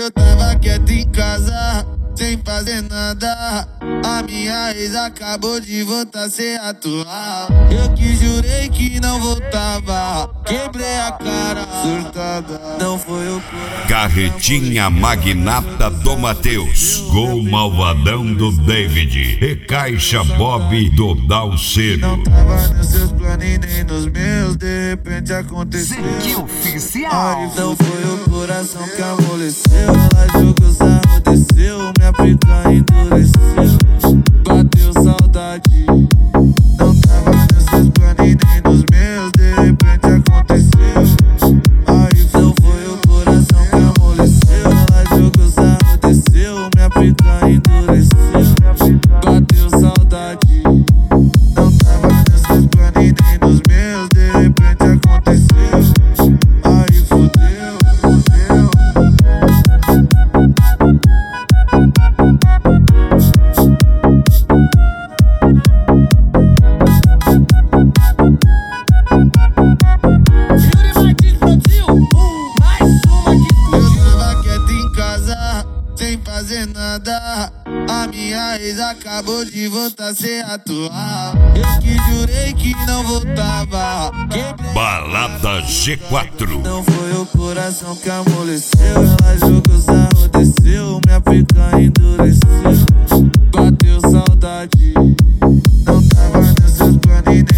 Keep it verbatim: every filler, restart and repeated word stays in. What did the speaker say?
Eu tava quieto em casa, sem fazer nada. A minha ex acabou de voltar sem atuar. Eu que jurei que não voltava, quebrei a cara, surtada. Não foi o coração. Carretinha magnata do Matheus, Gol malvadão do David e Caixa Bob do Dalceiro. Não tava nos seus planos nem nos meus, de repente aconteceu. Aí não foi o coração que amoleceu. Ela jogou sarro, desceu, minha pica endureceu. Bateu saudade. Não tava nos seus planos nem nos meus, de repente aconteceu. Aí não foi o coração que amoleceu. Ela jogou sarro, desceu, minha pica endureceu. Bateu saudade. Não tava nos seus planos nem nos meus, de repente aconteceu. Aí fudeu, fudeu. Sem fazer nada, a minha ex acabou de voltar sem atuar. Eu que jurei que não voltava, quebrei. Balada G quatro. Não foi o coração que amoleceu. Ela jogou sarro, desceu, minha pica endureceu. Bateu saudade. Não tava nos seus planos nem